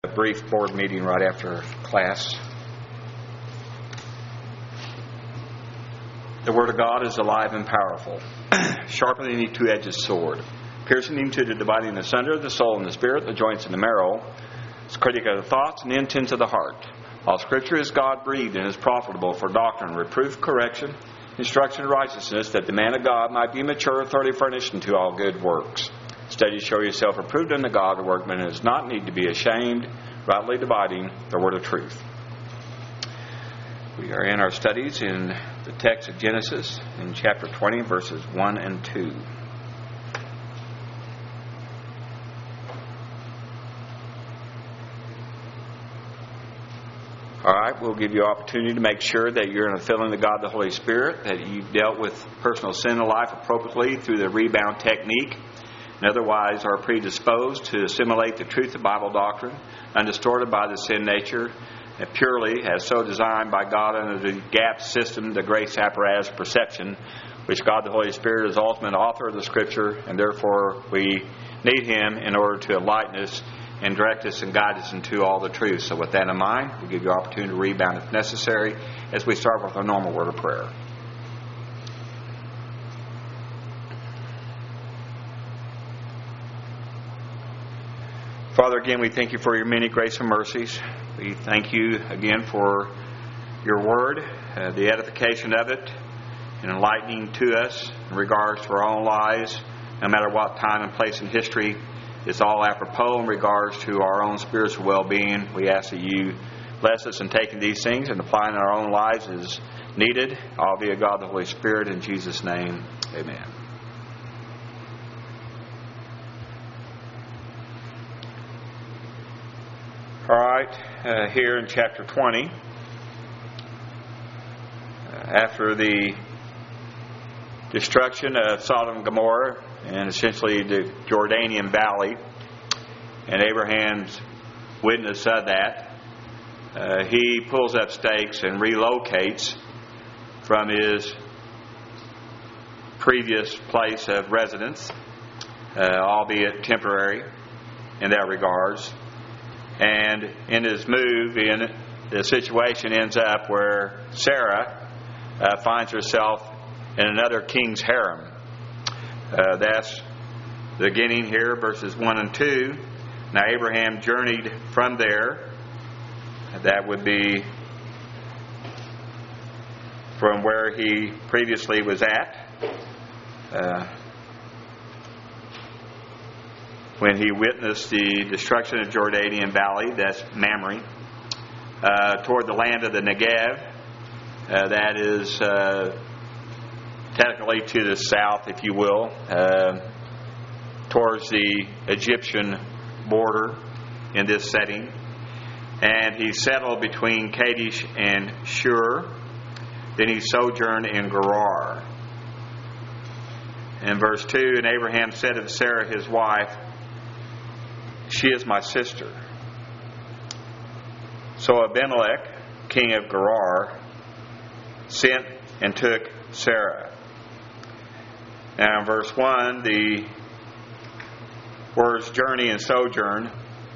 A brief board meeting right after class. The Word of God is alive and powerful, sharper than any two-edged sword, piercing into the dividing asunder of the soul and the spirit, the joints and the marrow. It's critic of the thoughts and the intents of the heart. All Scripture is God-breathed and is profitable for doctrine, reproof, correction, instruction in righteousness, that the man of God might be mature, thoroughly furnished unto all good works. Study to show yourself approved unto God, a workman who does not need to be ashamed, rightly dividing the word of truth. We are in our studies in the text of Genesis in chapter 20, verses 1 and 2. All right, we'll give you opportunity to make sure that you're in a filling of God the Holy Spirit, that you've dealt with personal sin in life appropriately through the rebound technique, and otherwise are predisposed to assimilate the truth of Bible doctrine, undistorted by the sin nature, and purely as so designed by God under the GAP system, the grace apparatus perception, which God the Holy Spirit is the ultimate author of the Scripture, and therefore we need Him in order to enlighten us and direct us and guide us into all the truth. So with that in mind, we'll give you opportunity to rebound if necessary as we start with our normal word of prayer. Father, again, we thank you for your many grace and mercies. We thank you again for your word, the edification of it, and enlightening to us in regards to our own lives, no matter what time and place in history. It's all apropos in regards to our own spiritual well-being. We ask that you bless us in taking these things and applying in our own lives as needed, all via God the Holy Spirit. In Jesus' name, amen. All right, here in chapter 20, after the destruction of Sodom and Gomorrah and essentially the Jordanian Valley, and Abraham's witness of that, he pulls up stakes and relocates from his previous place of residence, albeit temporary in that regards. And in his move, the situation ends up where Sarah finds herself in another king's harem. That's the beginning here, verses 1 and 2. Now Abraham journeyed from there. That would be from where he previously was at. When he witnessed the destruction of Jordanian Valley, that's Mamre, toward the land of the Negev, that is technically to the south, if you will, towards the Egyptian border in this setting. And he settled between Kadesh and Shur. Then he sojourned in Gerar. In verse 2, and Abraham said of Sarah his wife, "She is my sister." So Abimelech, king of Gerar, sent and took Sarah. Now in verse 1, the words journey and sojourn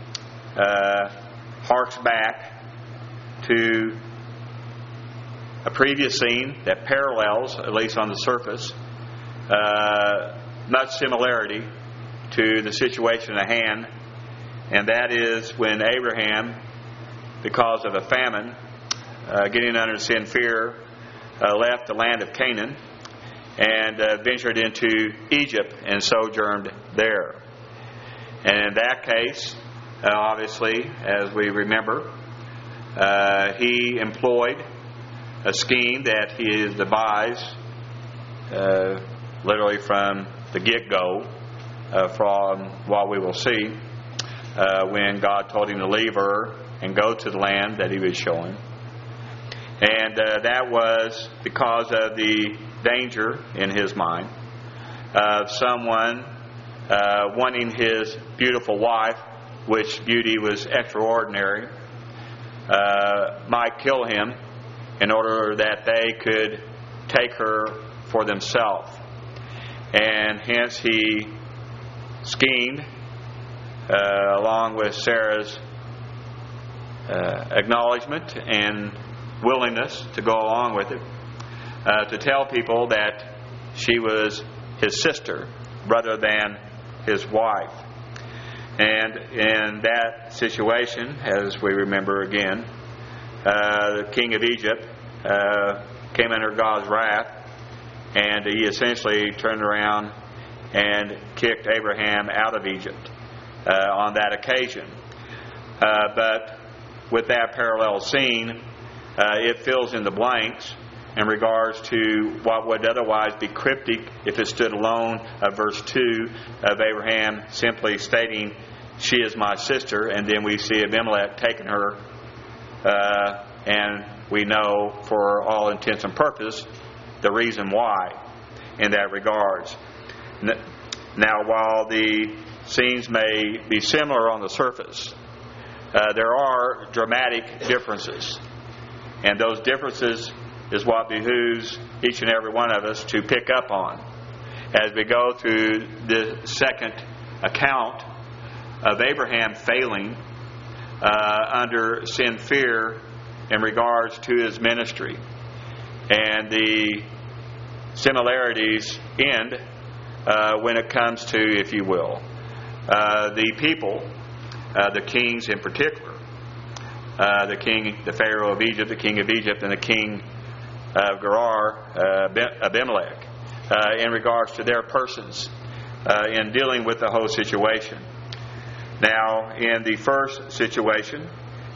harks back to a previous scene that parallels, at least on the surface, much similarity to the situation at hand. And that is when Abraham, because of a famine, getting under sin fear, left the land of Canaan and ventured into Egypt and sojourned there. And in that case, obviously, as we remember, he employed a scheme that he has devised literally from the get-go, from what we will see, when God told him to leave Ur and go to the land that he was showing. And that was because of the danger in his mind of someone wanting his beautiful wife, which beauty was extraordinary, might kill him in order that they could take her for themselves. And hence he schemed, along with Sarah's acknowledgement and willingness to go along with it, to tell people that she was his sister rather than his wife. And in that situation, as we remember again, the king of Egypt came under God's wrath, and he essentially turned around and kicked Abraham out of Egypt on that occasion. But with that parallel scene, it fills in the blanks in regards to what would otherwise be cryptic if it stood alone of verse 2 of Abraham simply stating, "She is my sister," and then we see Abimelech taking her, and we know for all intents and purposes the reason why in that regards. Now, while the scenes may be similar on the surface, there are dramatic differences, and those differences is what behooves each and every one of us to pick up on as we go through the second account of Abraham failing under sin fear in regards to his ministry. And the similarities end when it comes to, if you will, the people, the kings in particular, the king, the Pharaoh of Egypt, the king of Egypt, and the king of Gerar, Abimelech, in regards to their persons in dealing with the whole situation. Now, in the first situation,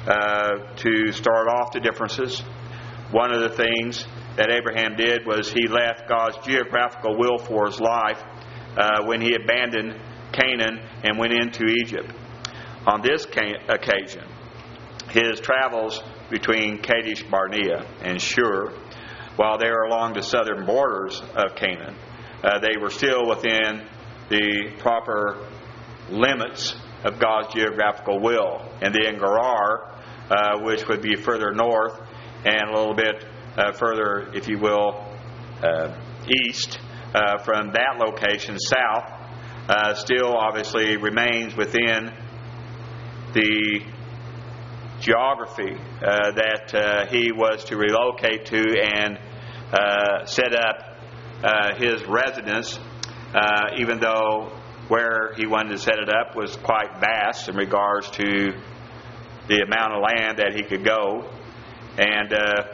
to start off the differences, one of the things that Abraham did was he left God's geographical will for his life when he abandoned Canaan and went into Egypt. On this occasion, his travels between Kadesh Barnea and Shur, while they were along the southern borders of Canaan, they were still within the proper limits of God's geographical will. And then Gerar, which would be further north and a little bit further, if you will, east from that location south, still obviously remains within the geography that he was to relocate to and set up his residence, even though where he wanted to set it up was quite vast in regards to the amount of land that he could go and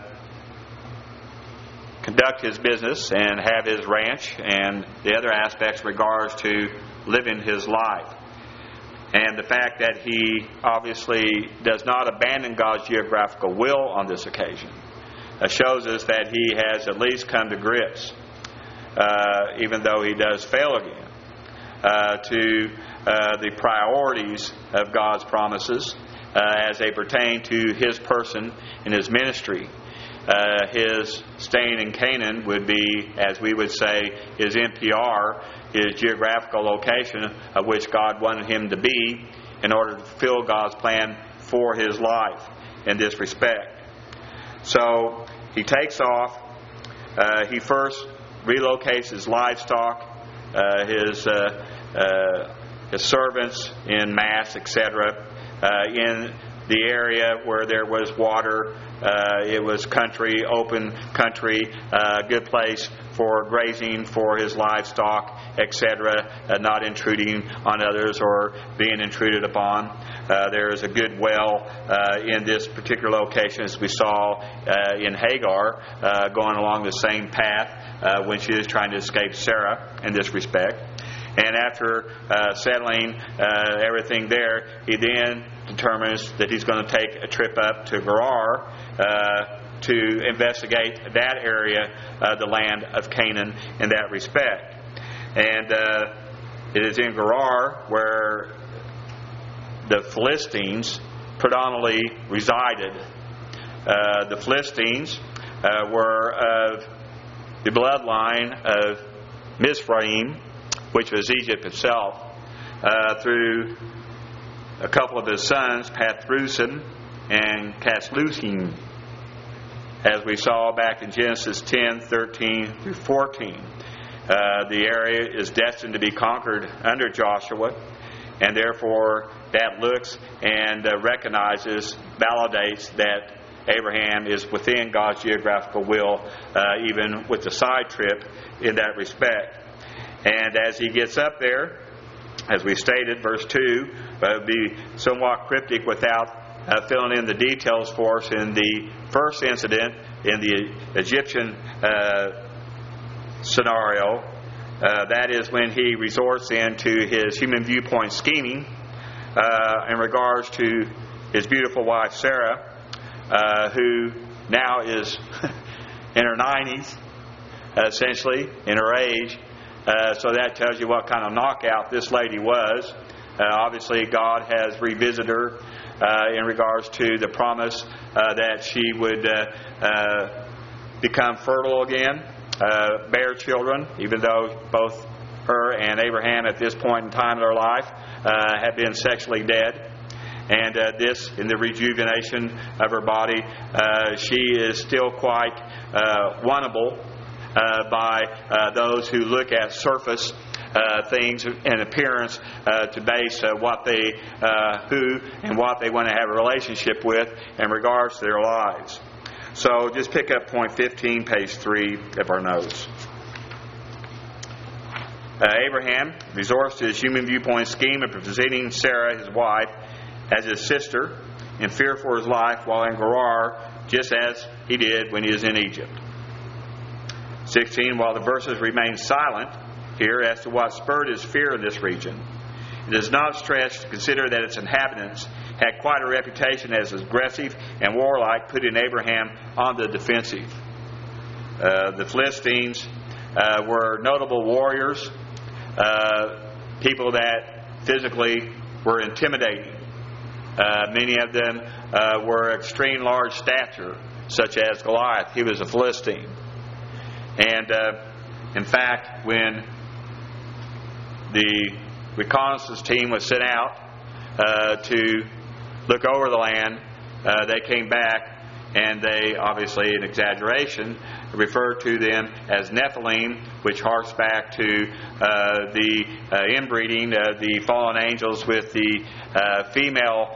conduct his business and have his ranch and the other aspects in regards to living his life. And the fact that he obviously does not abandon God's geographical will on this occasion shows us that he has at least come to grips, even though he does fail again, to the priorities of God's promises as they pertain to his person and his ministry. His staying in Canaan would be, as we would say, his NPR, his geographical location of which God wanted him to be in order to fulfill God's plan for his life in this respect. So he takes off. He first relocates his livestock, his servants in mass, etc., in the area where there was water. It was country, open country, good place for grazing for his livestock, etc., not intruding on others or being intruded upon. There is a good well in this particular location, as we saw in Hagar, going along the same path when she was trying to escape Sarah in this respect. And after settling everything there, he then determines that he's going to take a trip up to Gerar to investigate that area, the land of Canaan, in that respect. And it is in Gerar where the Philistines predominantly resided. The Philistines were of the bloodline of Mizraim, which was Egypt itself, through a couple of his sons, Pathrusim and Casluhim, as we saw back in Genesis 10, 13 through 14. The area is destined to be conquered under Joshua, and therefore that looks and recognizes, validates that Abraham is within God's geographical will, even with the side trip in that respect. And as he gets up there, as we stated, verse 2 would be somewhat cryptic without filling in the details for us in the first incident in the Egyptian scenario. That is when he resorts into his human viewpoint scheming in regards to his beautiful wife Sarah, who now is in her 90s, essentially, in her age. So that tells you what kind of knockout this lady was. Obviously, God has revisited her in regards to the promise that she would become fertile again, bear children, even though both her and Abraham at this point in time in their life had been sexually dead. And this, in the rejuvenation of her body, she is still quite wannable by those who look at surface things and appearance to base what they, who and what they want to have a relationship with in regards to their lives. So just pick up point 15, page 3 of our notes. Abraham resorts to his human viewpoint scheme of presenting Sarah, his wife, as his sister, in fear for his life while in Gerar, just as he did when he was in Egypt. 16, while the verses remain silent here as to what spurred his fear in this region, it is not stretched to consider that its inhabitants had quite a reputation as aggressive and warlike, putting Abraham on the defensive. The Philistines were notable warriors, people that physically were intimidating. Many of them were extreme large stature, such as Goliath. He was a Philistine. And in fact, when the reconnaissance team was sent out to look over the land, they came back and they, obviously an exaggeration, referred to them as Nephilim, which harks back to the inbreeding of the fallen angels with the female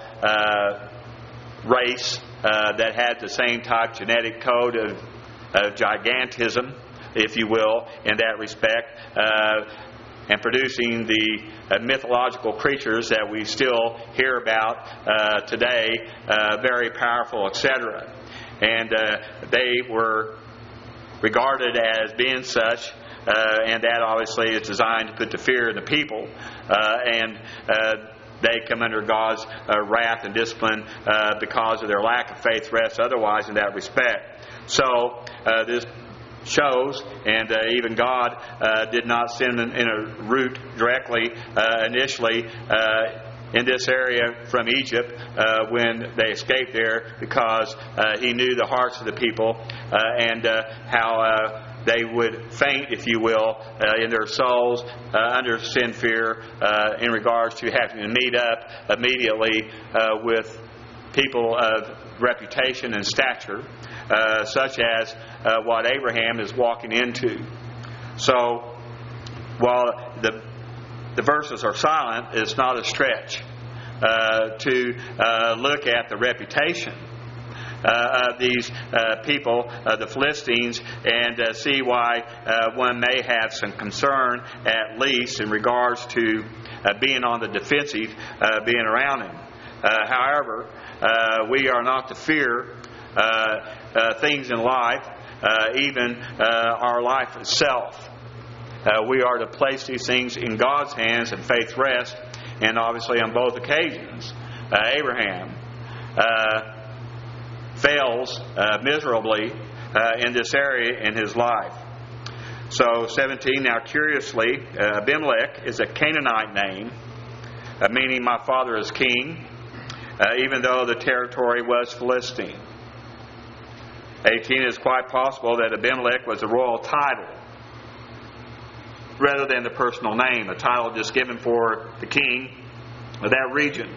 race that had the same type genetic code of gigantism, if you will, in that respect, and producing the mythological creatures that we still hear about today, very powerful, etc. And they were regarded as being such, and that obviously is designed to put the fear in the people, and they come under God's wrath and discipline because of their lack of faith, rest otherwise in that respect. So this shows, and even God did not send in a route directly initially in this area from Egypt when they escaped there, because he knew the hearts of the people and how they would faint, if you will, in their souls under sin fear in regards to having to meet up immediately with people of reputation and stature, such as what Abraham is walking into. So, while the verses are silent, it's not a stretch to look at the reputation of these people, the Philistines, and see why one may have some concern, at least in regards to being on the defensive, being around him. However, we are not to fear things in life, even our life itself. We are to place these things in God's hands and faith rest, and obviously on both occasions, Abraham fails miserably in this area in his life. So 17, now curiously, Abimelech is a Canaanite name, meaning my father is king, even though the territory was Philistine. 18, it is quite possible that Abimelech was a royal title rather than the personal name, a title just given for the king of that region.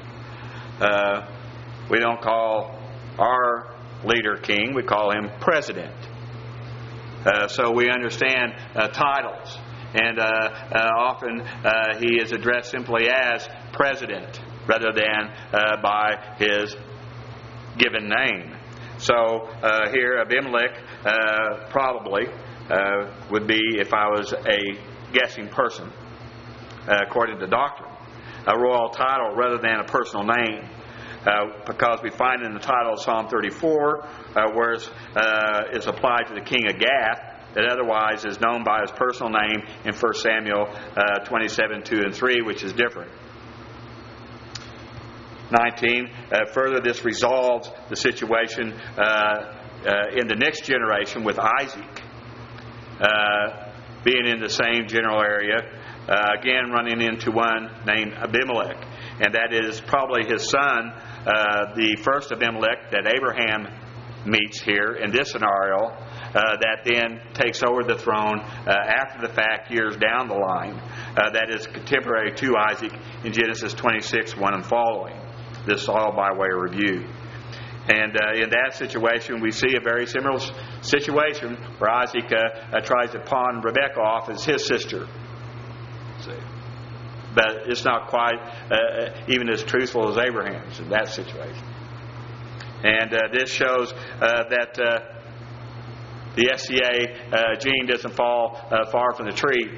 We don't call our leader king, we call him president. So we understand titles, and often he is addressed simply as president. rather than by his given name. So here Abimelech probably would be, if I was a guessing person, according to doctrine, a royal title rather than a personal name. Because we find in the title of Psalm 34 where it's applied to the king of Gath, that otherwise is known by his personal name in 1 Samuel 27, 2 and 3, which is different. 19. Further, this resolves the situation in the next generation with Isaac being in the same general area, again running into one named Abimelech. And that is probably his son, the first Abimelech that Abraham meets here in this scenario, that then takes over the throne after the fact, years down the line. That is contemporary to Isaac in Genesis 26, 1 and following. This is all by way of review. And in that situation, we see a very similar situation where Isaac tries to pawn Rebekah off as his sister. See? But it's not quite even as truthful as Abraham's in that situation. And this shows that the SCA gene doesn't fall far from the tree.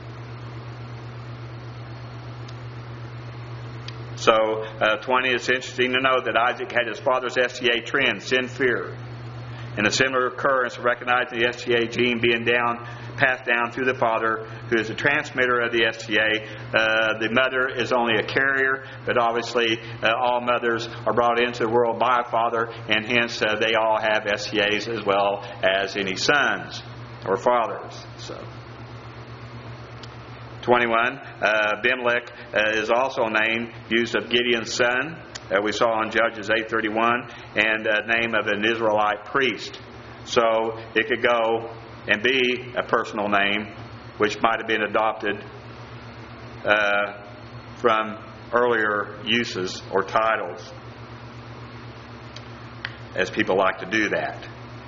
So 20, it's interesting to note that Isaac had his father's SCA trend, sin, fear. And a similar occurrence recognizing the SCA gene being passed down through the father, who is the transmitter of the SCA. The mother is only a carrier, but obviously all mothers are brought into the world by a father, and hence they all have SCAs as well as any sons or fathers. So 21, Abimelech is also a name used of Gideon's son. We saw in Judges 8:31, and a name of an Israelite priest. So it could go and be a personal name, which might have been adopted from earlier uses or titles, as people like to do that.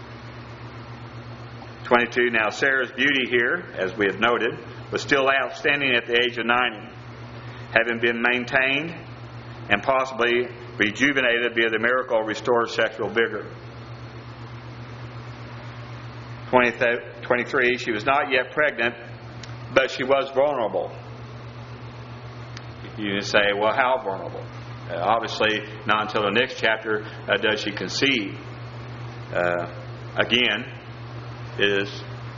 22, now Sarah's beauty here, as we have noted, was still outstanding at the age of 90, having been maintained and possibly rejuvenated via the miracle of restored sexual vigor. 23, she was not yet pregnant, but she was vulnerable. You say, well, how vulnerable? Obviously, not until the next chapter does she conceive. Again, is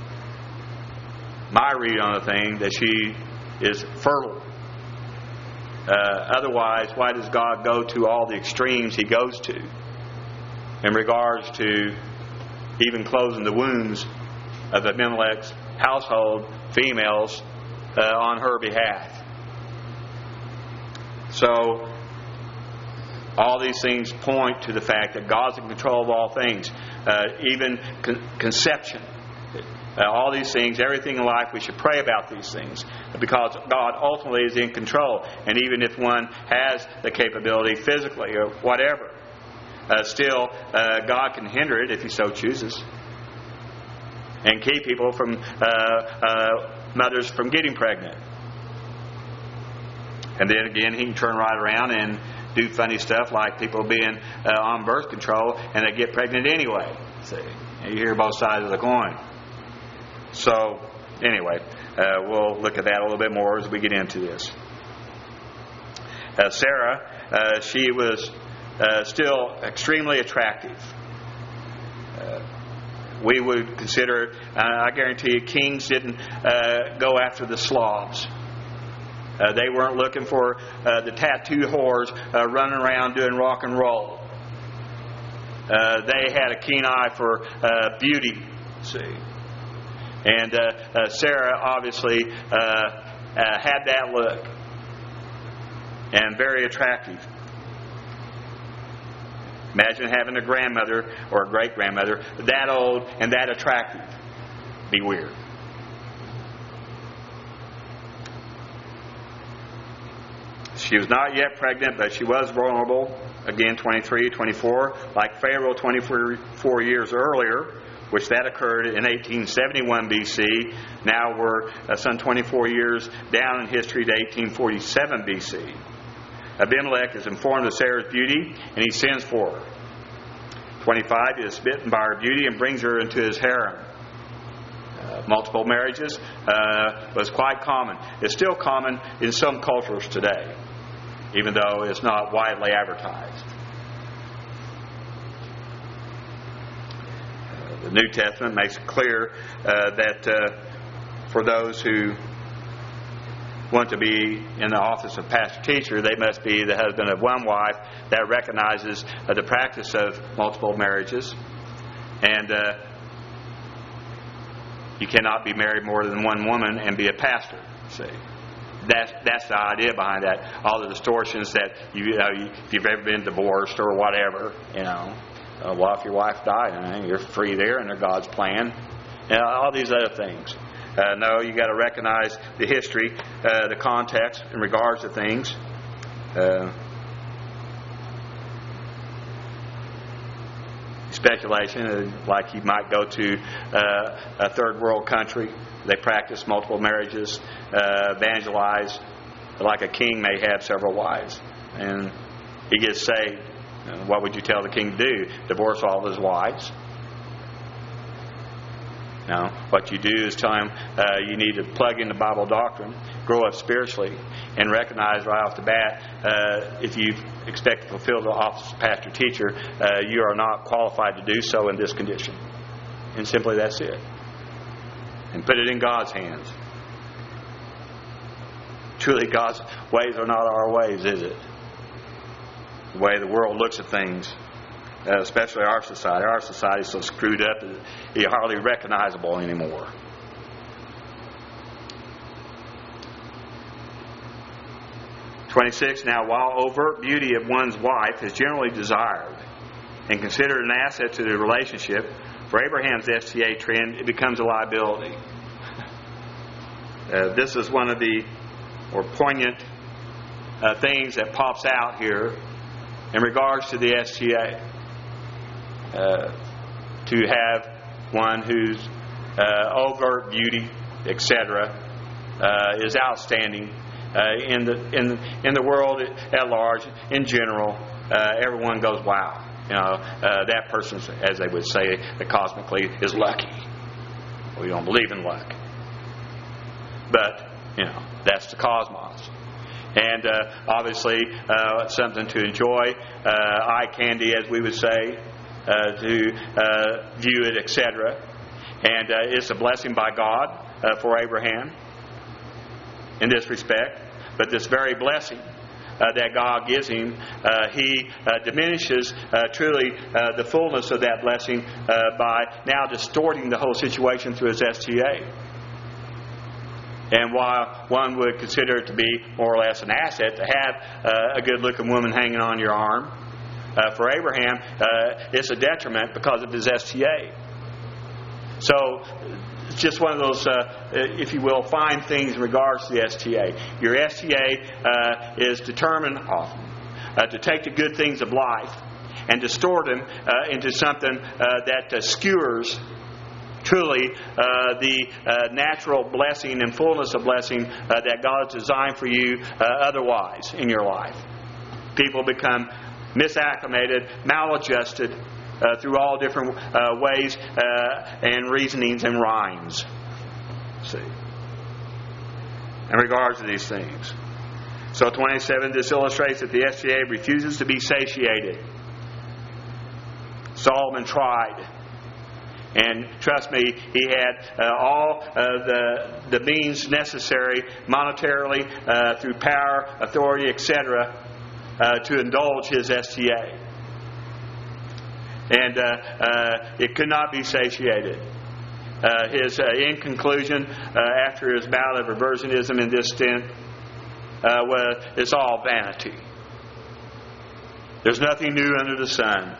my read on the thing that she is fertile. Otherwise, why does God go to all the extremes He goes to in regards to even closing the wombs of Abimelech's household females on her behalf? So, all these things point to the fact that God's in control of all things, even conception. All these things, everything in life, we should pray about these things because God ultimately is in control. And even if one has the capability physically or whatever, still God can hinder it if He so chooses, and keep people from mothers from getting pregnant. And then again, He can turn right around and do funny stuff like people being on birth control and they get pregnant anyway. See, you hear both sides of the coin. So, anyway, we'll look at that a little bit more as we get into this. Sarah, she was still extremely attractive. We would consider, I guarantee you, kings didn't go after the Slavs. They weren't looking for the tattoo whores running around doing rock and roll. They had a keen eye for beauty, see. And Sarah obviously had that look and very attractive. Imagine having a grandmother or a great-grandmother that old and that attractive. Be weird. She was not yet pregnant, but she was vulnerable. Again, 23, 24, like Pharaoh 24 years earlier, which that occurred in 1871 BC. Now we're some 24 years down in history to 1847 BC. Abimelech is informed of Sarah's beauty, and he sends for her. 25, he is smitten by her beauty and brings her into his harem. Multiple marriages was quite common. It's still common in some cultures today, even though it's not widely advertised. The New Testament makes it clear that for those who want to be in the office of pastor-teacher, they must be the husband of one wife that recognizes the practice of multiple marriages. And you cannot be married more than one woman and be a pastor. See, that's the idea behind that. All the distortions that if you've ever been divorced or whatever, well, if your wife died, you're free there under God's plan. All these other things. No, you got to recognize the history, the context in regards to things. Speculation, like you might go to a third world country, they practice multiple marriages, evangelize, like a king may have several wives, and he gets saved. What would you tell the king to do? Divorce all of his wives? No. What you do is tell him you need to plug into Bible doctrine, grow up spiritually, and recognize right off the bat if you expect to fulfill the office of pastor-teacher, you are not qualified to do so in this condition. And simply that's it. And put it in God's hands. Truly, God's ways are not our ways, is it? The way the world looks at things. Especially our society. Our society is so screwed up that it's hardly recognizable anymore. (26) Now, while overt beauty of one's wife is generally desired and considered an asset to the relationship, for Abraham's STA trend, it becomes a liability. This is one of the more poignant things that pops out here in regards to the STA. To have one whose overt beauty, etc., is outstanding in the world at large. In general, everyone goes, "Wow, that person," as they would say, cosmically, is lucky. We don't believe in luck, but that's the cosmos. And obviously, something to enjoy, eye candy, as we would say. To view it, etc. And it's a blessing by God for Abraham in this respect. But this very blessing that God gives him, he diminishes truly the fullness of that blessing by now distorting the whole situation through his STA. And while one would consider it to be more or less an asset to have a good-looking woman hanging on your arm, for Abraham, it's a detriment because of his STA. So, it's just one of those, if you will, fine things in regards to the STA. Your STA is determined often to take the good things of life and distort them into something that skewers truly the natural blessing and fullness of blessing that God has designed for you otherwise in your life. People become misacclimated, maladjusted through all different ways and reasonings and rhymes. See, in regards to these things. So 27, this illustrates that the STA refuses to be satiated. Solomon tried. And trust me, he had all the means necessary monetarily through power, authority, etc., to indulge his STA. And it could not be satiated. In conclusion, after his bout of reversionism in this stint, it's all vanity. There's nothing new under the sun.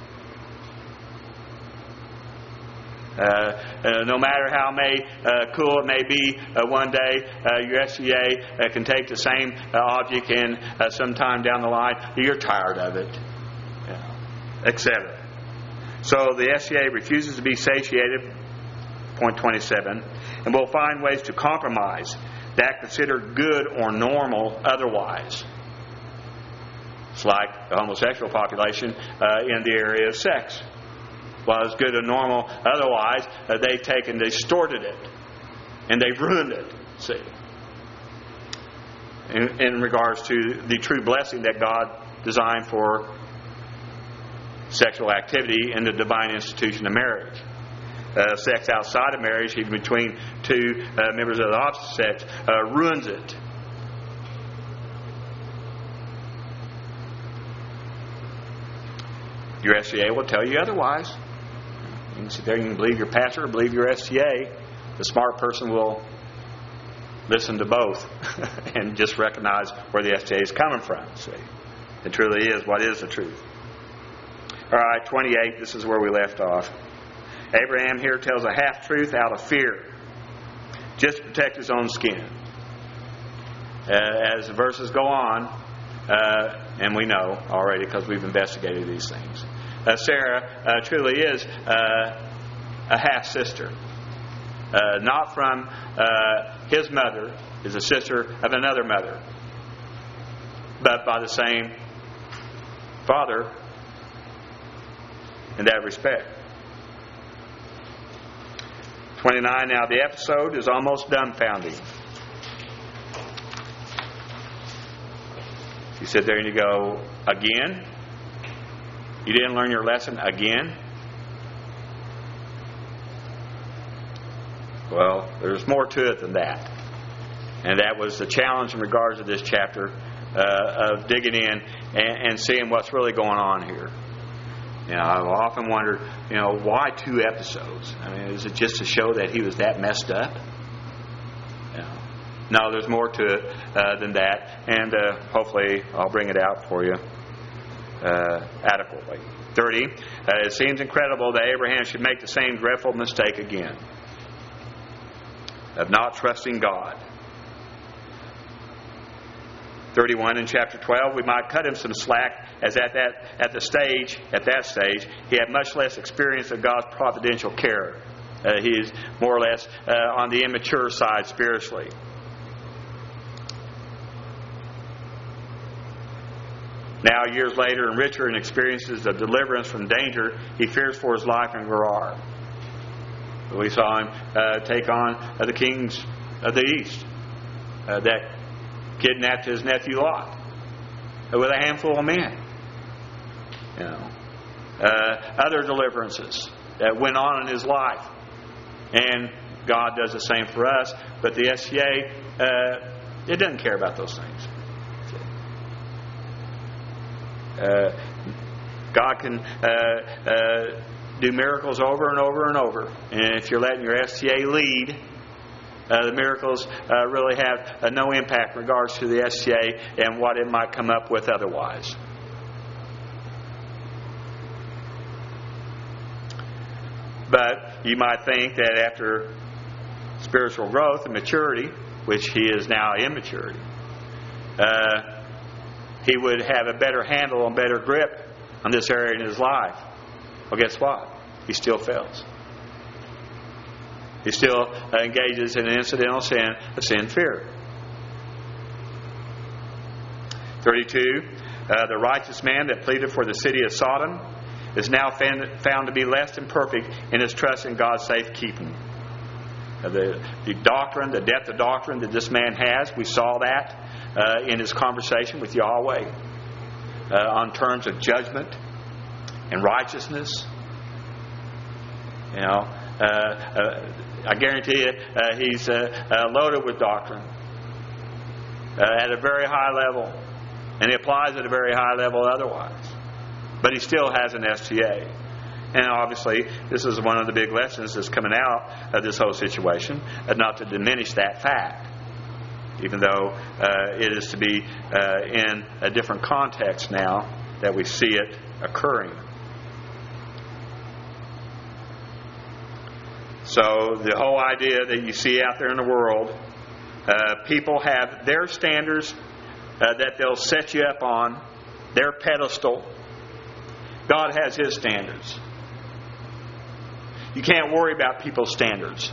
No matter how cool it may be one day, your STA can take the same object and sometime down the line, you're tired of it, etc. So the STA refuses to be satiated, point 27, and will find ways to compromise that considered good or normal otherwise. It's like the homosexual population in the area of sex. Was good and normal. Otherwise, they've taken, distorted it, and they've ruined it. See, in regards to the true blessing that God designed for sexual activity in the divine institution of marriage. Sex outside of marriage, even between two members of the opposite sex, ruins it. Your SCA will tell you otherwise. You can sit there and you can believe your pastor or believe your SCA. The smart person will listen to both and just recognize where the SCA is coming from. See, it truly is what is the truth. All right, 28, this is where we left off. Abraham here tells a half-truth out of fear, just to protect his own skin. As the verses go on, and we know already because we've investigated these things, Sarah truly is a half-sister. Not from his mother, is a sister of another mother, but by the same father in that respect. 29, now the episode is almost dumbfounding. You sit there and you go, again? You didn't learn your lesson again? Well, there's more to it than that. And that was the challenge in regards to this chapter of digging in and seeing what's really going on here. You know, I've often wondered, why 2 episodes? I mean, is it just to show that he was that messed up? No, there's more to it than that. And hopefully I'll bring it out for you adequately. 30, it seems incredible that Abraham should make the same dreadful mistake again of not trusting God. 31 in chapter 12, we might cut him some slack, as at that stage he had much less experience of God's providential care. He is more or less on the immature side spiritually. Now, years later, and richer in experiences of deliverance from danger, he fears for his life in Gerar. We saw him take on the kings of the east that kidnapped his nephew Lot with a handful of men. Other deliverances that went on in his life, and God does the same for us. But the SCA, it doesn't care about those things. God can do miracles over and over and over, and if you're letting your SCA lead, the miracles really have no impact in regards to the SCA and what it might come up with otherwise. But you might think that after spiritual growth and maturity, which he is now in maturity, he would have a better handle and better grip on this area in his life. Well, guess what? He still fails. He still engages in an incidental sin of sin fear. 32, the righteous man that pleaded for the city of Sodom is now found to be less than perfect in his trust in God's safekeeping. The doctrine, the depth of doctrine that this man has, we saw that in his conversation with Yahweh on terms of judgment and righteousness. I guarantee you he's loaded with doctrine at a very high level, and he applies at a very high level otherwise. But he still has an STA. And obviously, this is one of the big lessons that's coming out of this whole situation, not to diminish that fact, even though it is to be in a different context now that we see it occurring. So the whole idea that you see out there in the world, people have their standards that they'll set you up on, their pedestal. God has His standards. You can't worry about people's standards.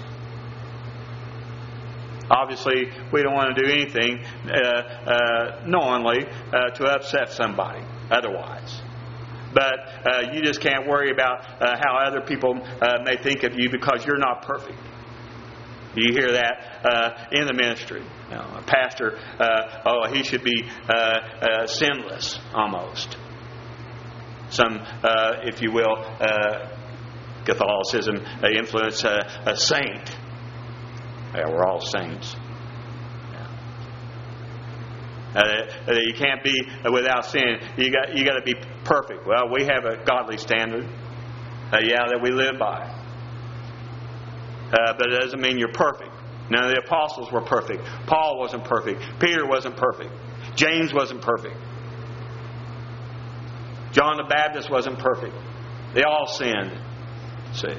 Obviously, we don't want to do anything knowingly to upset somebody. otherwise. But you just can't worry about how other people may think of you because you're not perfect. You hear that in the ministry. You know, a pastor, he should be sinless almost. Some, if you will, Catholicism influence a saint. Yeah, we're all saints. You can't be without sin. You got to be perfect. Well, we have a godly standard, that we live by. But it doesn't mean you're perfect. None of the apostles were perfect. Paul wasn't perfect. Peter wasn't perfect. James wasn't perfect. John the Baptist wasn't perfect. They all sinned. See.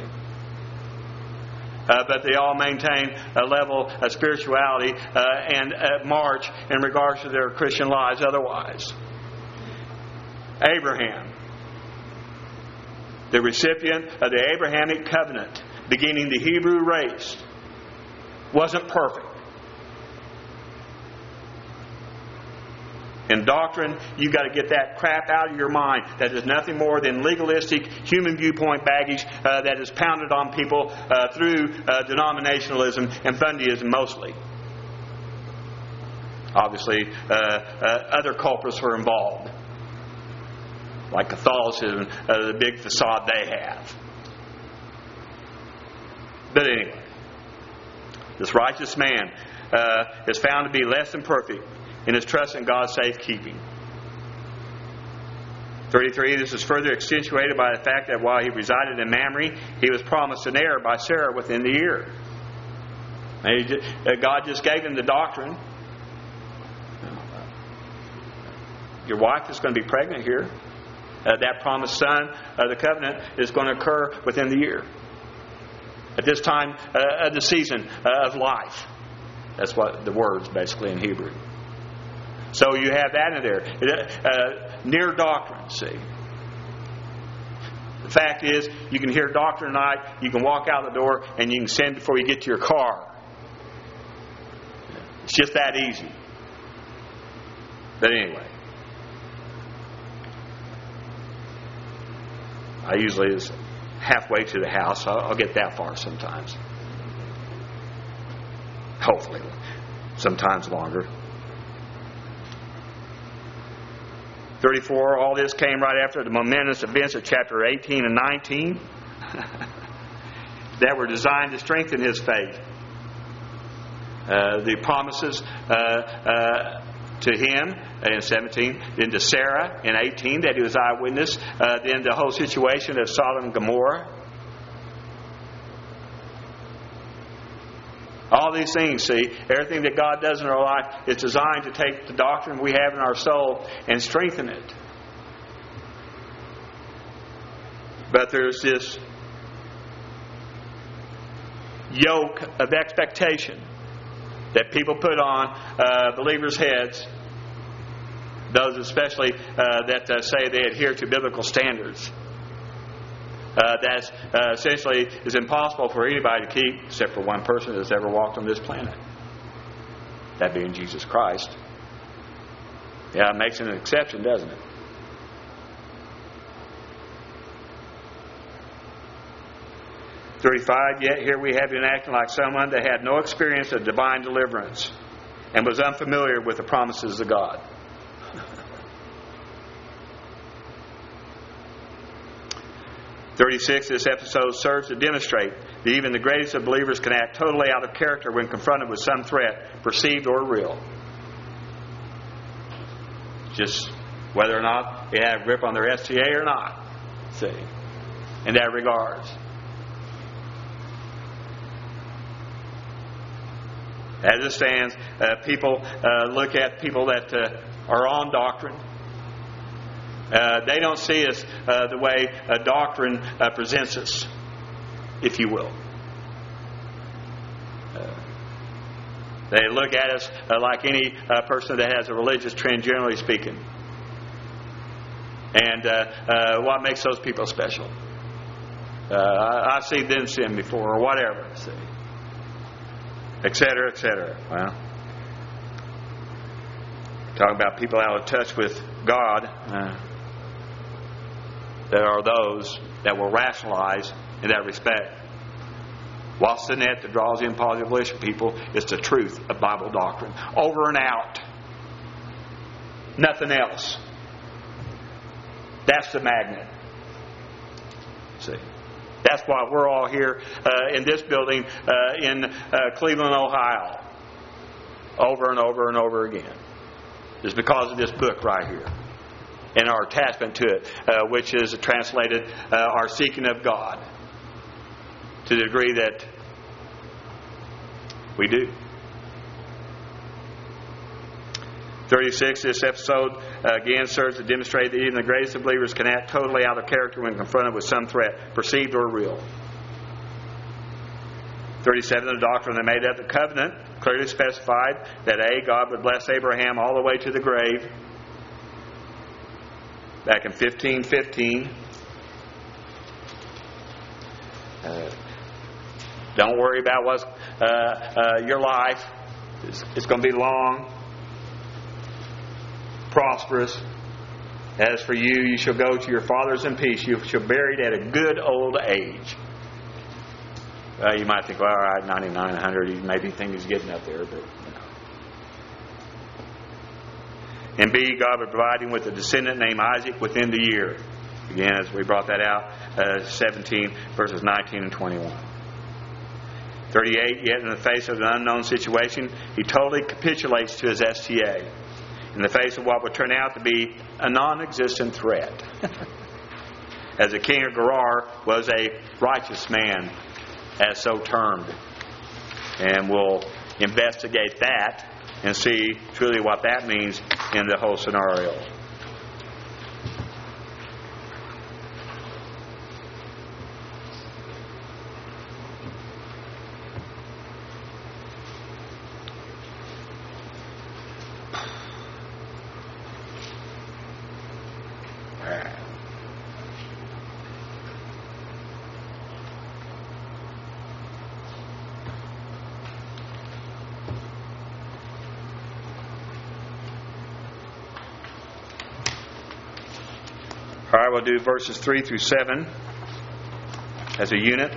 But they all maintain a level of spirituality and march in regards to their Christian lives otherwise. Abraham, the recipient of the Abrahamic covenant, beginning the Hebrew race, wasn't perfect. In doctrine, you've got to get that crap out of your mind. That is nothing more than legalistic, human viewpoint baggage that is pounded on people through denominationalism and Bundyism mostly. Obviously, other culprits were involved, like Catholicism, the big facade they have. But anyway, this righteous man is found to be less than perfect in his trust in God's safekeeping. 33, this is further accentuated by the fact that while he resided in Mamre, he was promised an heir by Sarah within the year. God just gave him the doctrine. Your wife is going to be pregnant here. That promised son of the covenant is going to occur within the year. At this time of the season of life. That's what the words basically in Hebrew. So you have that in there. Near doctrine, see. The fact is, you can hear doctrine tonight, you can walk out the door, and you can sin before you get to your car. It's just that easy. But anyway. I usually is halfway to the house. I'll get that far sometimes. Hopefully. Sometimes longer. 34, all this came right after the momentous events of chapter 18 and 19 that were designed to strengthen his faith. The promises to him in 17, then to Sarah in 18 that he was eyewitness, then the whole situation of Sodom and Gomorrah. All these things, see, everything that God does in our life is designed to take the doctrine we have in our soul and strengthen it. But there's this yoke of expectation that people put on believers' heads, those especially that say they adhere to biblical standards. That essentially is impossible for anybody to keep except for one person that's ever walked on this planet. That being Jesus Christ. Yeah, it makes an exception, doesn't it? "35, yet here we have him acting like someone that had no experience of divine deliverance and was unfamiliar with the promises of God." 36, this episode serves to demonstrate that even the greatest of believers can act totally out of character when confronted with some threat, perceived or real. Just whether or not they have a grip on their STA or not, see, in that regards. As it stands, people look at people that are on doctrine. They don't see us the way doctrine presents us, if you will. They look at us like any person that has a religious trend, generally speaking. And what makes those people special? I've seen them sin before, or whatever. See, etc., etc. Well, talking about people out of touch with God. there are those that will rationalize in that respect. What's the net that draws in positive volition people? It's the truth of Bible doctrine. Over and out. Nothing else. That's the magnet. See? That's why we're all here in this building in Cleveland, Ohio. Over and over and over again. It's because of this book right here. And our attachment to it, which is translated our seeking of God. To the degree that we do. 36, this episode again serves to demonstrate that even the greatest of believers can act totally out of character when confronted with some threat, perceived or real. 37, the doctrine that made up the covenant clearly specified that God would bless Abraham all the way to the grave. Back in 15:15. Don't worry about what's your life. It's going to be long, prosperous. As for you, you shall go to your fathers in peace. You shall be buried at a good old age. You might think, well, all right, 99, 100. You maybe think he's getting up there, but you know. And B, God would provide him with a descendant named Isaac within the year. Again, as we brought that out, 17 verses 19 and 21. 38, yet in the face of an unknown situation, he totally capitulates to his STA. In the face of what would turn out to be a non-existent threat. As the king of Gerar was a righteous man, as so termed. And we'll investigate that and see truly what that means in the whole scenario. All right, we'll do verses 3 through 7 as a unit,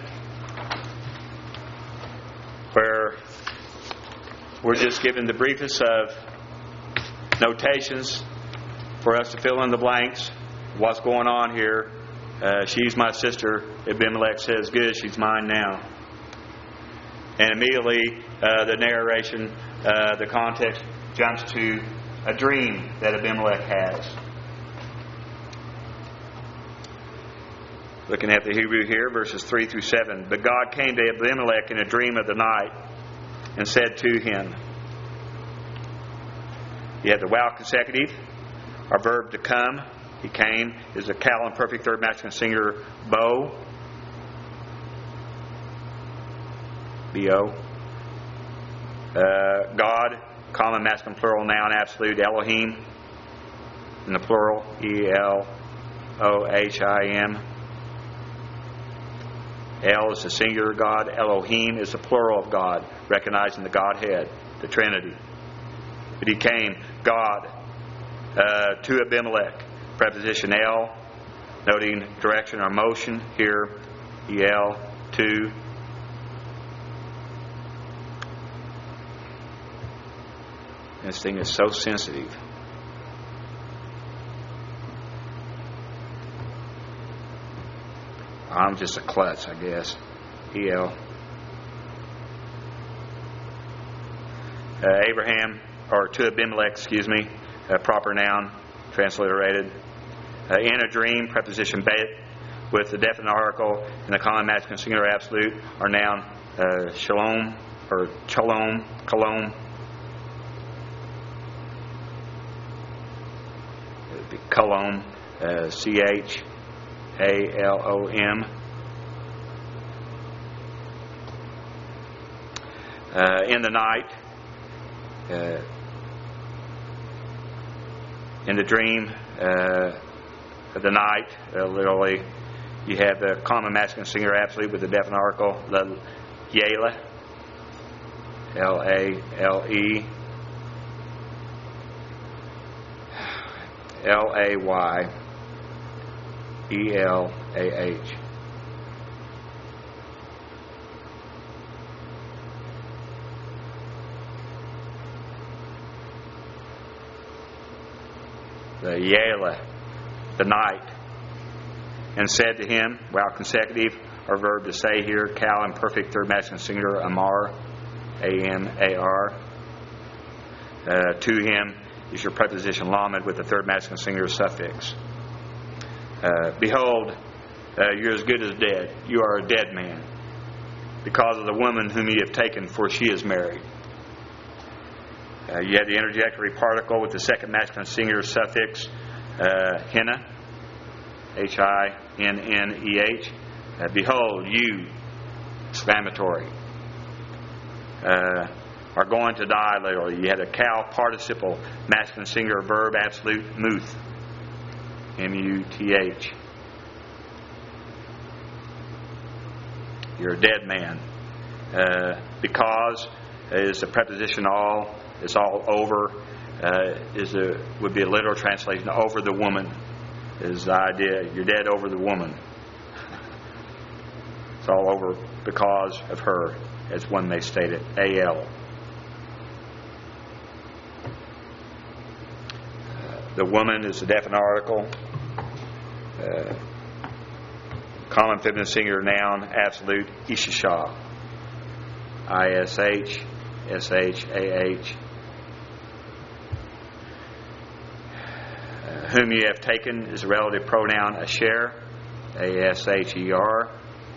where we're just given the briefest of notations for us to fill in the blanks. What's going on here? She's my sister. Abimelech says, good, she's mine now. And immediately the narration, the context jumps to a dream that Abimelech has. Looking at the Hebrew here, verses 3 through 7. But God came to Abimelech in a dream of the night and said to him. You have the wow consecutive. Our verb to come. He came is a cal and perfect third masculine singular bo. B-O. God, common masculine plural noun absolute. Elohim in the plural. E-L-O-H-I-M. El is the singular God. Elohim is the plural of God, recognizing the Godhead, the Trinity. But he came, God, to Abimelech. Preposition El, noting direction or motion here. El, to. This thing is so sensitive. I'm just a klutz, I guess. E-L. Abraham, or to Abimelech, proper noun, transliterated. In a dream, preposition bet, with the definite article in the common masculine singular absolute, or noun, shalom, or chalom, kalom. It would be kalom, C-H-A-L-O-M. In the night, in the dream of the night, literally, you have the common masculine singular absolute with the definite article, Yale, L-A-L-E, L-A-Y. E-L-A-H. The Yela, the night, and said to him, well, consecutive, our verb to say here, Cal, imperfect third masculine singular, Amar, A-M-A-R. To him is your preposition lamed with the third masculine singular suffix. Behold, you're as good as dead. You are a dead man, because of the woman whom ye have taken, for she is married. You have the interjectory particle with the second masculine singular suffix, Hinna, H-I-N-N-E-H. Behold, you, exclamatory, are going to die literally. You had a Cal participle, masculine singular verb, absolute, muth, M-U-T-H. You're a dead man. Because is the preposition all, it's all over, would be a literal translation, over the woman, is the idea. You're dead over the woman. It's all over because of her, as one may state it, A-L. The woman is a definite article. Common feminine singular noun, absolute, Ishasha. I-S-H-S-H-A-H. Whom you have taken is a relative pronoun, Asher, A-S-H-E-R.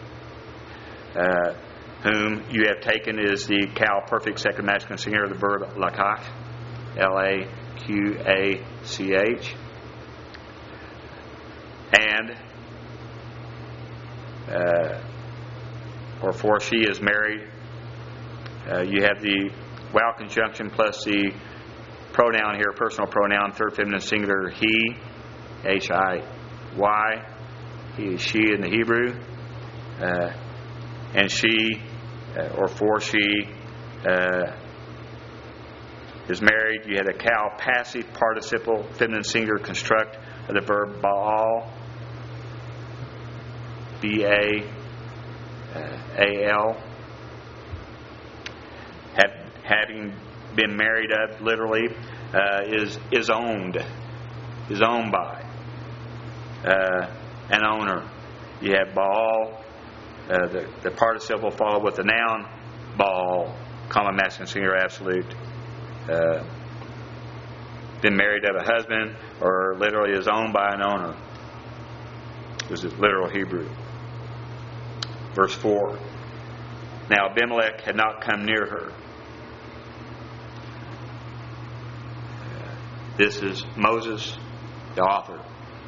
Whom you have taken is the Cal perfect second masculine singular, the verb lakach, L-A-Q-A-C-H. And, or for she is married. You have the wow conjunction plus the pronoun here, personal pronoun, third feminine singular, he, H-I-Y. He is she in the Hebrew. And she, or for she, is married. You had a Cal passive participle, feminine singular construct of the verb Baal, B-A-A-L. Having been married of, literally, is owned by an owner. You have Baal, the participle followed with the noun Baal, common masculine singular absolute. Been married of a husband, or literally is owned by an owner. This is literal Hebrew. Verse 4. Now Abimelech had not come near her. This is Moses, the author,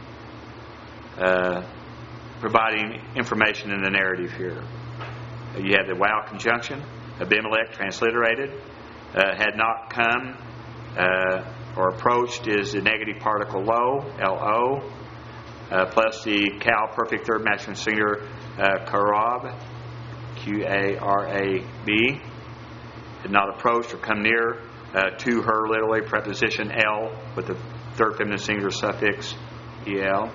providing information in the narrative here. You have the wow conjunction, Abimelech transliterated, had not come or approached is the negative particle lo, L-O, plus the Cal perfect third masculine singular, Qarab, Q-A-R-A-B. Had not approached or come near to her, literally, preposition L with the third feminine singular suffix E-L.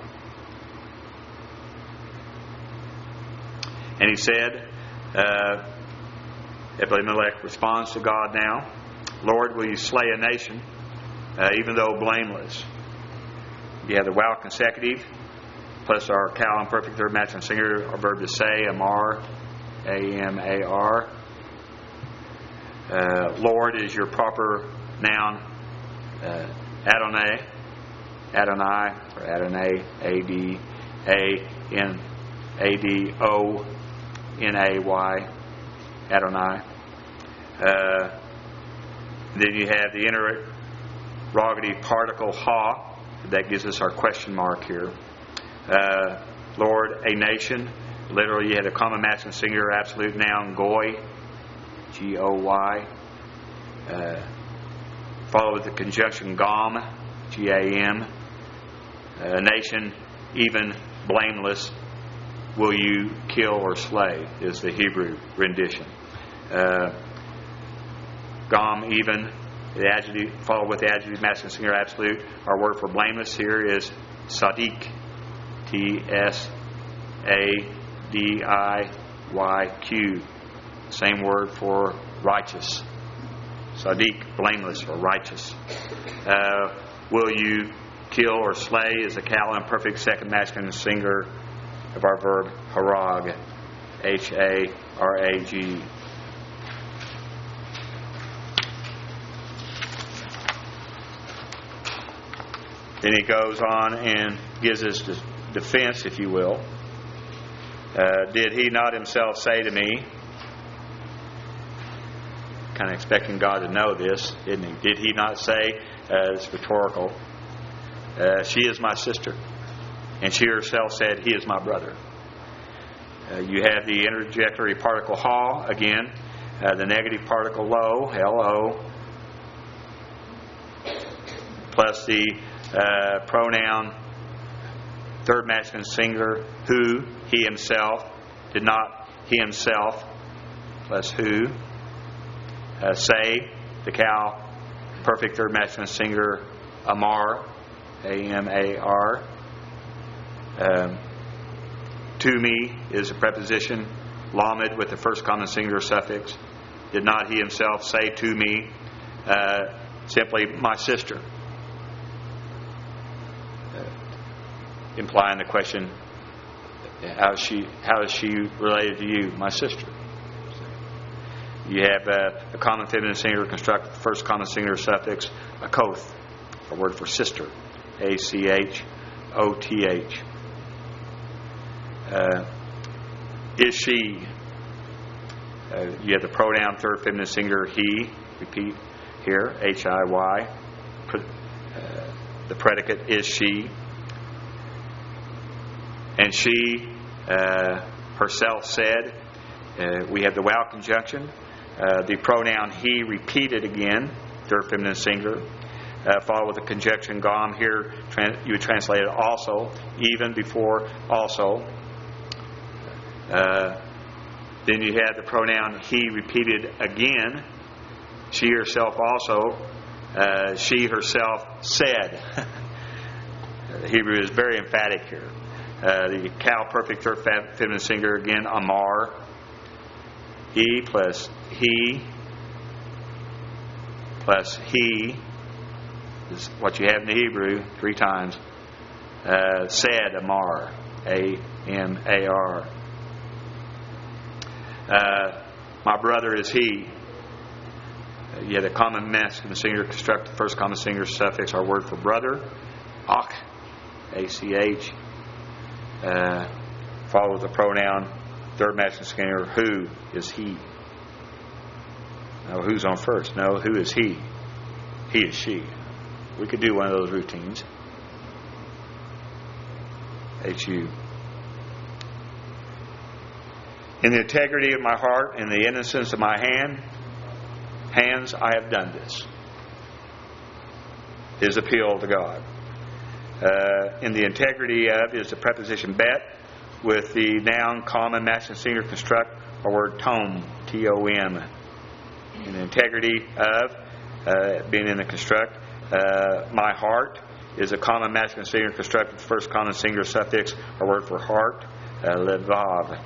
And he said, Abimelech responds to God now, Lord, will you slay a nation, even though blameless? You have the wow consecutive, plus our Cal imperfect third masculine singular, our verb to say, Amar, A-M-A-R. Lord is your proper noun, Adonai, or Adonai, A-D-A-N-A-D-O-N-A-Y, Adonai. Then you have the interrogative particle ha, that gives us our question mark here. Lord, a nation. Literally, you had a common masculine singular absolute noun, goy, G-O-Y. Followed with the conjunction gam, G-A-M. A nation, even blameless, will you kill or slay, is the Hebrew rendition. Gam, even, the adjective, followed with the adjective masculine singular absolute. Our word for blameless here is Sadiq, S-A-D-I-Y-Q. Same word for righteous. Sadiq, blameless or righteous. Will you kill or slay is a cal and perfect second masculine singular of our verb harag. H-A-R-A-G. Then he goes on and gives his defense, if you will. Did he not himself say to me, kind of expecting God to know this, didn't he? Did he not say, it's rhetorical, she is my sister. And she herself said, he is my brother. You have the interjectory particle ha again, the negative particle lo, L-O, plus the pronoun third masculine singular who, he himself, did not he himself, plus who, say, the cal perfect third masculine singular amar, A-M-A-R. To me is a preposition, lamed with the first common singular suffix. Did not he himself say to me, simply my sister? Implying the question, how is she related to you? My sister. You have a common feminine singular construct, first common singular suffix, akoth, a word for sister, A-C-H-O-T-H. Is she? You have the pronoun third feminine singular he, repeat here, H-I-Y. The predicate is she. And she herself said, we have the wow conjunction. The pronoun he repeated again, third feminine singular, followed with the conjunction gom. Here you would translate it also, even before also. Then you had the pronoun he repeated again. She herself also. She herself said. The Hebrew is very emphatic here. The cal perfect third feminine singular again, amar. He plus he is what you have in the Hebrew 3 times. Said, amar, A-M-A-R. My brother is he. You have a common masculine singular construct, first common singular suffix, our word for brother, ach, A-C-H. Followed with the pronoun third masculine singular who is he. Now who's on first? No, who is he? He is she. We could do one of those routines. H-U. In the integrity of my heart and the innocence of my hands, I have done this. His appeal to God. In the integrity of is the preposition bet with the noun common masculine singular construct or word tom, T-O-M. In the integrity of being in the construct, my heart is a common masculine singular construct with the first common singular suffix or word for heart, levav,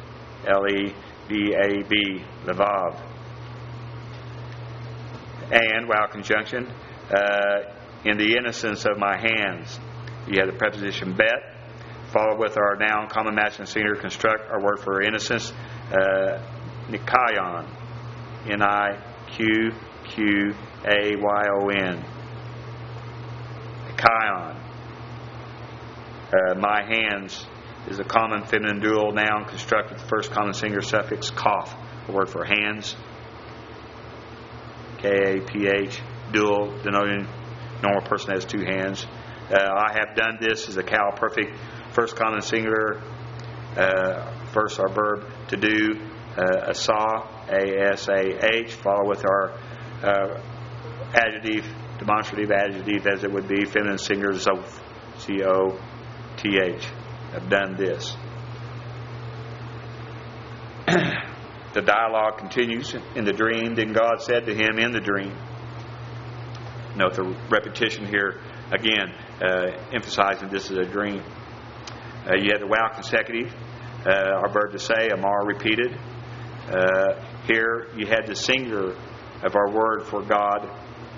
L-E-V-A-B, levav. And wow conjunction. In the innocence of my hands, you have the preposition bet, followed with our noun common masculine singular construct, our word for innocence, nikayon, N-I-Q-Q-A-Y-O-N. Nikayon. My hands is a common feminine dual noun construct with the first common singular suffix, kaph, a word for hands, K-A-P-H, dual, denoting normal person has 2 hands. I have done this is a cal perfect first common singular. First our verb to do, asah, A-S-A-H, follow with our adjective, demonstrative adjective as it would be, feminine singular, zoth, C-O-T-H. I've done this. The dialogue continues in the dream. Then God said to him in the dream. Note the repetition here again, emphasizing this is a dream. You had the wow consecutive, our verb to say, amar repeated. Here you had the singular of our word for God,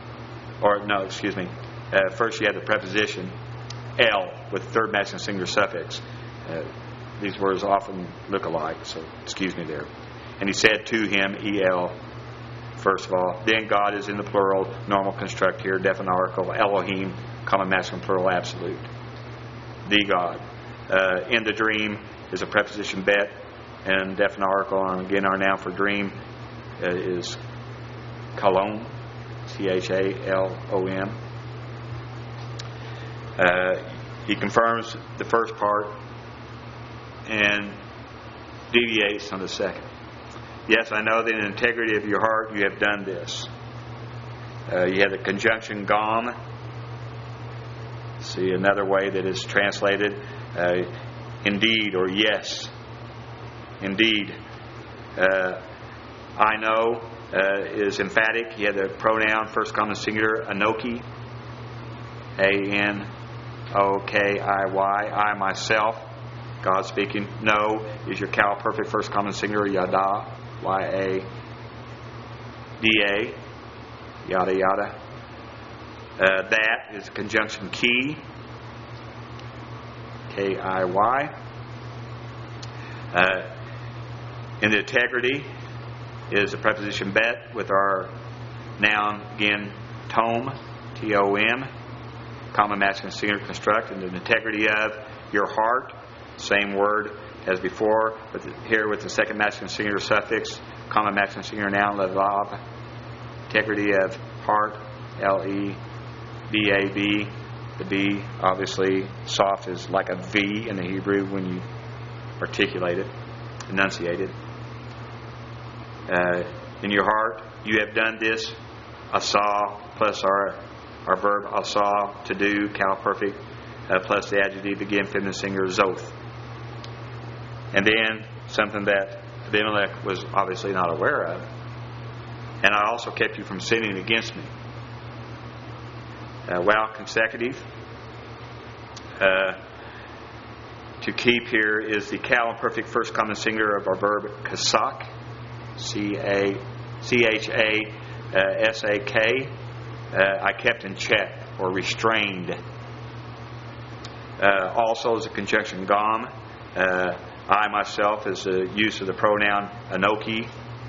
first you had the preposition el with the third masculine singular suffix. These words often look alike, so excuse me there. And he said to him, el, first of all. Then God is in the plural, normal construct here, definite article, Elohim, common masculine plural absolute. The God. In the dream is a preposition bet, and definite article, and again our noun for dream is chalom, chalom. He confirms the first part and deviates on the second. Yes, I know that in the integrity of your heart you have done this. You have the conjunction gom. See another way that is translated, indeed or yes. Indeed. I know is emphatic. You have the pronoun first common singular anoki, anokiy, I myself. God speaking. No is your cow perfect first common singular yada, yada, yada yada. That is conjunction ki, kiy. In the integrity is the preposition bet with our noun again tom, tom, common masculine singular construct. In the integrity of your heart, same word as before, but here with the second masculine singular suffix, common masculine singular noun levav. Integrity of heart, L-E-V-A-B. The B, obviously, soft is like a V in the Hebrew when you articulate it, enunciate it. In your heart, you have done this, asa, plus our verb asa, to do, cal perfect, plus the adjective again, feminine singular, zoth. And then something that Abimelech was obviously not aware of. And I also kept you from sinning against me. Wow consecutive. To keep here is the cal perfect first common singular of our verb kasak, C-H-A-S-A-K. I kept in check or restrained. Also is a conjunction gom. I myself is the use of the pronoun anoki.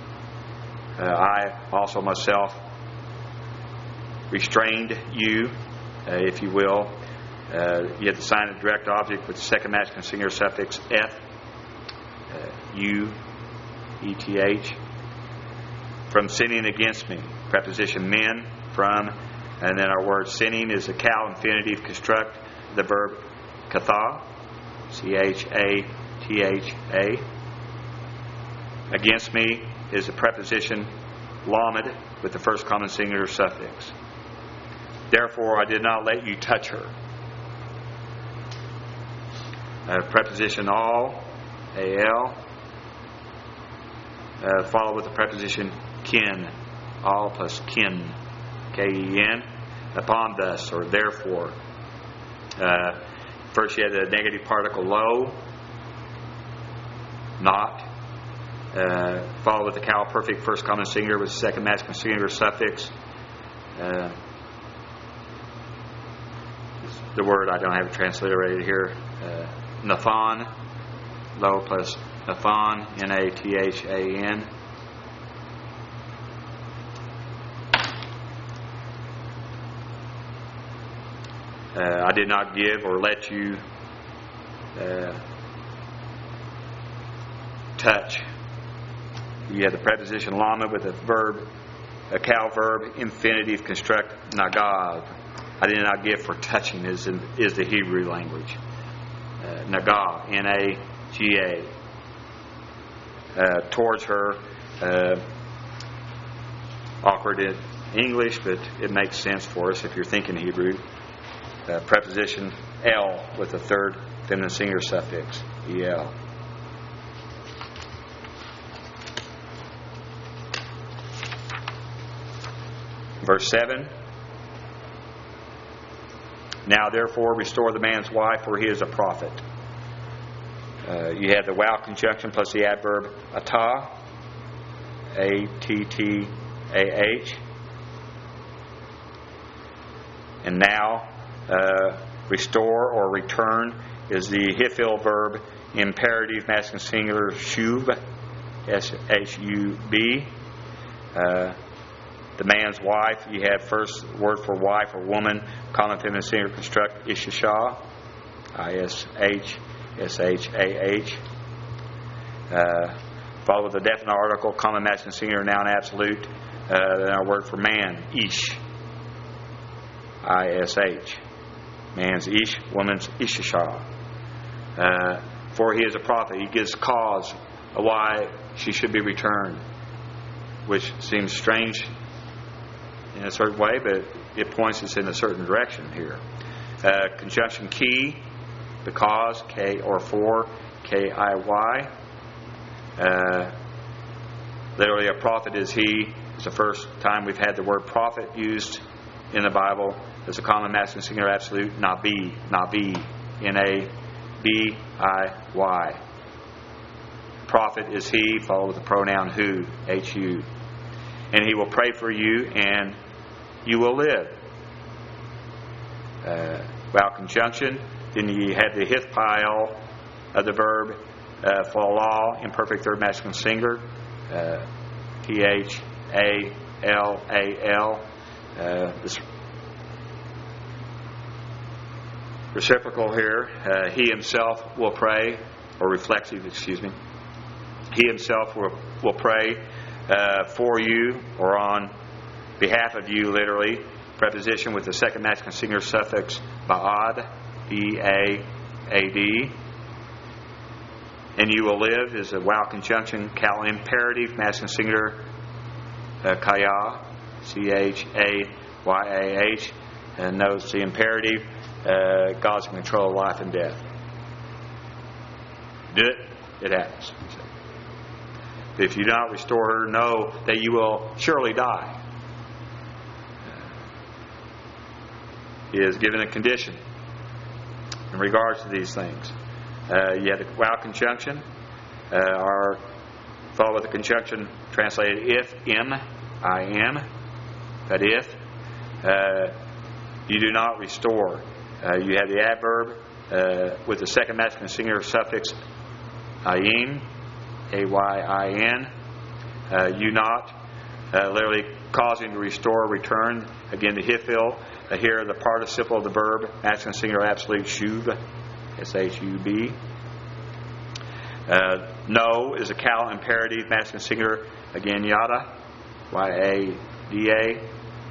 I also myself restrained you, if you will. You have to sign a direct object with the second masculine singular suffix eth, you, eth. From sinning against me, preposition men, from, and then our word sinning is a cal infinitive construct, the verb katha, C-H-A-T-H-A. Against me is a preposition lamed with the first common singular suffix. Therefore, I did not let you touch her. Preposition all, A-L, followed with the preposition kin, all plus kin, K-E-N, upon thus, or therefore. First you had the negative particle lo, not, followed with the cal perfect first common singular with the second masculine singular suffix. The word I don't have it transliterated here. Nathan, lo plus Nathan, N-A-T-H-A-N. I did not give or let you touch. You have the preposition lama with a verb, a cal verb, infinitive construct, nagav. I did not give for touching is the Hebrew language. Nagav, N-A-G-A. Towards her, awkward in English, but it makes sense for us if you're thinking Hebrew. Preposition L with the third feminine singular suffix, E-L. Verse 7. Now therefore restore the man's wife, for he is a prophet. You have the wow conjunction plus the adverb attah, A-T-T-A-H. And now, restore or return is the hifil verb imperative masculine singular shub, S-H-U-B. The man's wife, you have first word for wife or woman, common feminine singular construct, Ishashah, I-S-H-S-H-A-H. Followed with the definite article, common masculine singular noun absolute, then our word for man, Ish, I-S-H. Man's Ish, woman's Ishashah. For he is a prophet. He gives cause why she should be returned, which seems strange in a certain way, but it points us in a certain direction here. Conjunction key, because, K or for, K-I-Y. Literally, a prophet is he. It's the first time we've had the word prophet used in the Bible. It's a common masculine singular absolute, Nabi, N-A-B-I-Y. Prophet is he, followed with the pronoun who, H-U. And he will pray for you, and you will live. Vowel conjunction. Then you have the hith pile of the verb falah, imperfect third masculine singular, P-H-A-L-A-L. This reciprocal here. He himself will pray, or reflexive, excuse me. He himself will pray for you, or on behalf of you, literally. Preposition with the second masculine singular suffix ba'ad, B-A-A-D. And you will live is a vowel conjunction, cal imperative, masculine singular, kaya, C-H-A-Y-A-H. And notice the imperative, God's in control of life and death. Do it, it happens. If you do not restore her, know that you will surely die. He has given a condition in regards to these things. You have the vowel conjunction, or followed with the conjunction translated if, I-M. That if you do not restore. You have the adverb with the second masculine singular suffix ayin, A-Y-I-N. You not, literally causing to restore, return. Again, the hifil. Here, the participle of the verb, masculine singular absolute, shub, S-H-U-B. No is a cal imperative, masculine singular, again, yada, Y-A-D-A.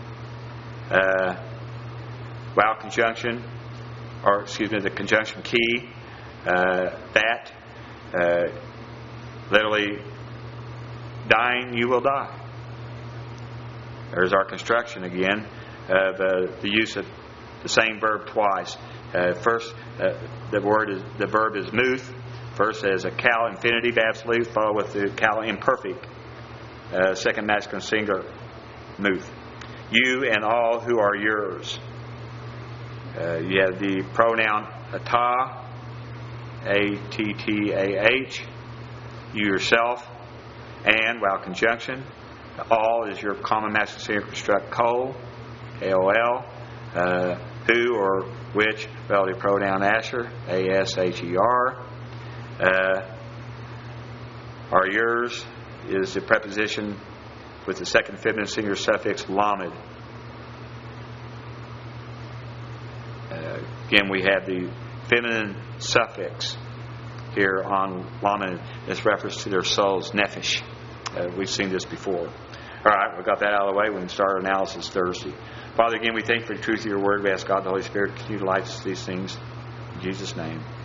Vowel conjunction, or excuse me, the conjunction key, that, literally, dying, you will die. There's our construction again of the use of the same verb twice. First, the verb is muth. First as a cal infinitive absolute, followed with the cal imperfect, second masculine singular, muth. You and all who are yours. You have the pronoun atah, A-T-T-A-H. You yourself, and vowel conjunction. All is your common masculine singular construct, kol, K-O-L. Who or which, relative pronoun asher, A-S-H-E-R. Are yours is the preposition with the second feminine singular suffix lamed. Again, we have the feminine suffix here on lamed. It's reference to their souls, nephesh. We've seen this before. All right, we've got that out of the way. We can start our analysis Thursday. Father, again, we thank you for the truth of your word. We ask God, the Holy Spirit, to continue to light us these things. In Jesus' name.